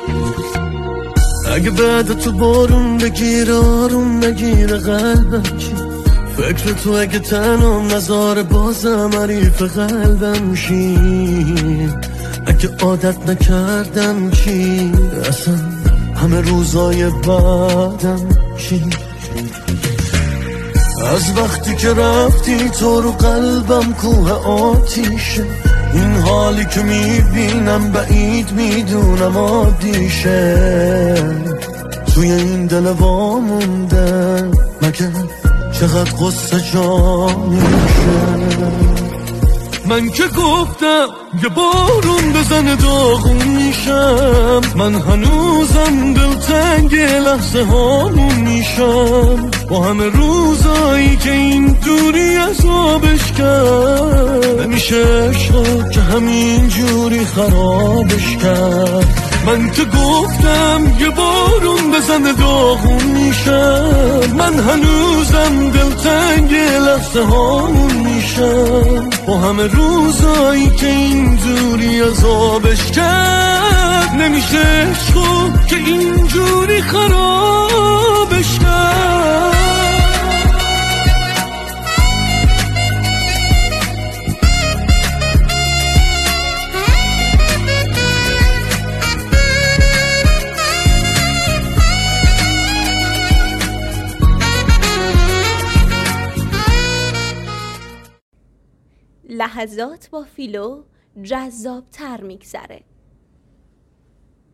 اگه بعد تو بارون بگیره آروم نگیره قلبم چی؟ فکر تو اگه تنم نذاره بازم حریف قلبم شی؟ اگه عادت نکردم چی؟ اصلا همه روزای بعدم چی؟ از وقتی که رفتی تو رو قلبم کوه آتیشه، این حالی که میبینم بعید میدونم عادیشه، توی این دل وامونده مگه چقدر قصه جا میشه. من که گفتم یه بارون بزنه داغون میشم، من هنوزم دلتنگ لحظه هامون میشم، با همه روزایی که این دوری عذابش کرد، نمیشه عشق که همین جوری خرابش کرد. من که گفتم یه بارون بزنه داغون میشم، من هنوزم دلتنگ لحظه هامون میشم، با همه روزایی که این دوری عذابش کرد، نمیشه عشق که اینجوری خرابش کرد. لحظات با فیلو جذاب تر میگذره.